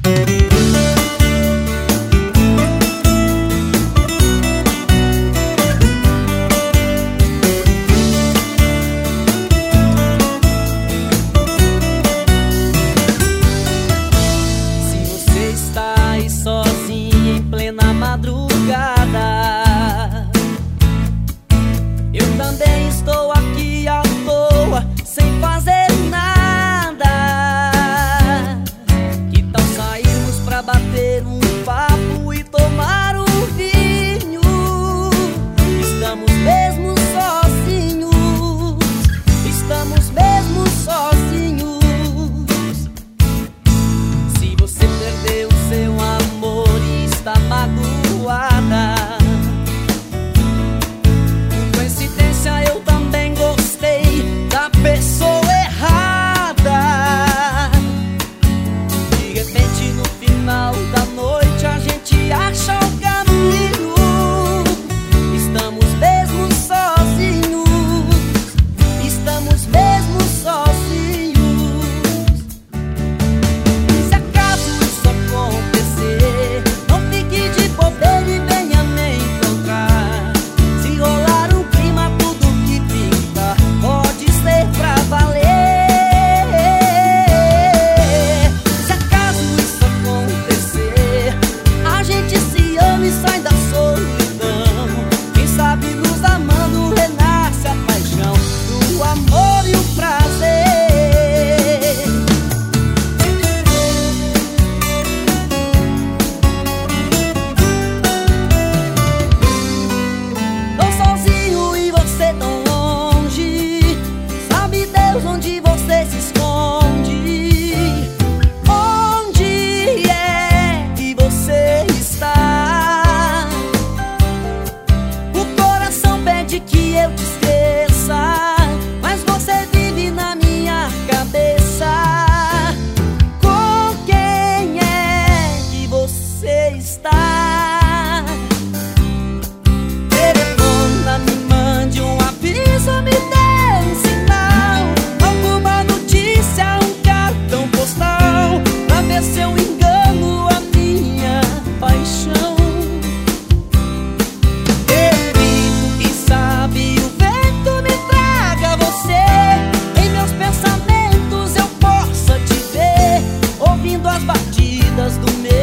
Sozinha em plena madrugada, eu também estou aqui à toa, sem fazer nada. Que tal sairmos pra bater um papo e tomar um vinho? Estamos mesmo sozinhos, estamos mesmo sozinhos. Se você perdeu seu amor e está magoada, por coincidência eu também gostei da pessoa errada. De repente no final da noite a gente acha o caminho. Estamos mesmo sozinhos, estamos mesmo sozinhos. Se acaso isso acontecer, não fique de bobeira e venha me encontrar. Se rolar um clima, tudo que pinta pode ser pra valer. Se acaso isso acontecer, a gente se ama e sai da solidão. Quem sabe nos amando renasce a paixão do amor e o prazer. Tô sozinho e você tão longe, sabe Deus onde você se esconde? Onde é que você está? O coração pede que eu te esqueça, mas você vive na minha cabeça. Com quem é que você está? Telefona, me mande um aviso, me dê um sinal, alguma notícia, um cartão postal, pra ver se eu engano a minha paixão. Evito que sabe o vento me traga você, em meus pensamentos eu possa te ver, ouvindo as batidas do meu